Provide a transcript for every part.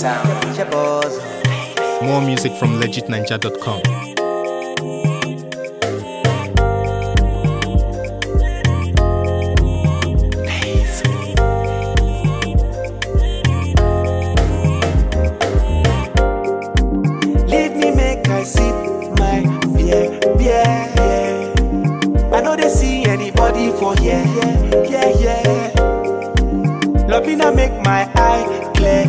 sound. More music from legitninja.com. Leave me make I sip my beer. I know they see anybody for here. Lovina make my eye clear.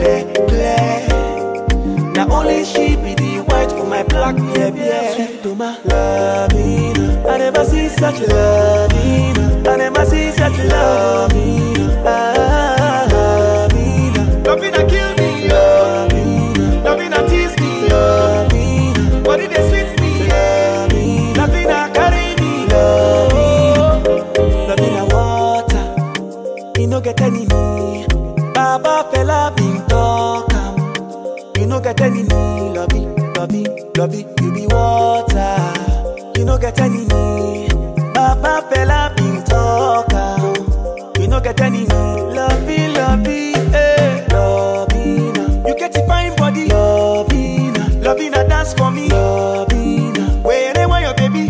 Now only she be the white for my black beer. Sweet to my Lovina, I never see such Lovina. I never see such Lovina. Lovina kill me, Lovina tease me, what did they sweet me, Lovina carry me, Lovina water, you no get any me. Baba fella been talk you no get any me. Lovey, you be water, you no get any me. Baba fella been talk you no get any me. Lovey, eh, Lovina, you get a fine body, Lovina dance for me, Lovina, wherever your baby,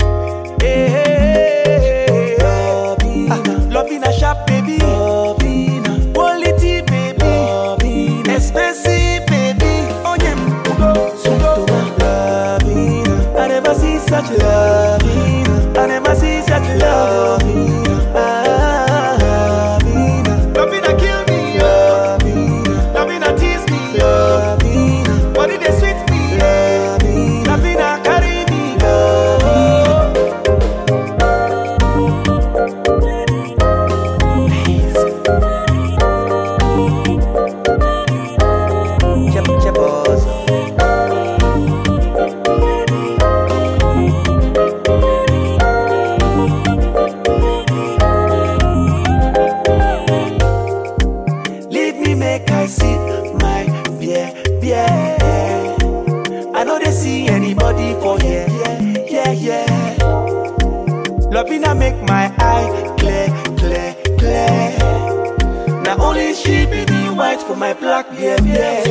eh, Lovina sharp baby, Lovina, quality baby, Lovina, expensive baby, oh yeah, sugo, Lovina, I never see such Lovina, I never see such Lovina. Lovina kill me, Lovina tease me, what did they sweet me, Lovina carry me, leave me make I sip my beer. I know they see anybody for here. Lovina make my eye clear. Now only she be the white for my black beer.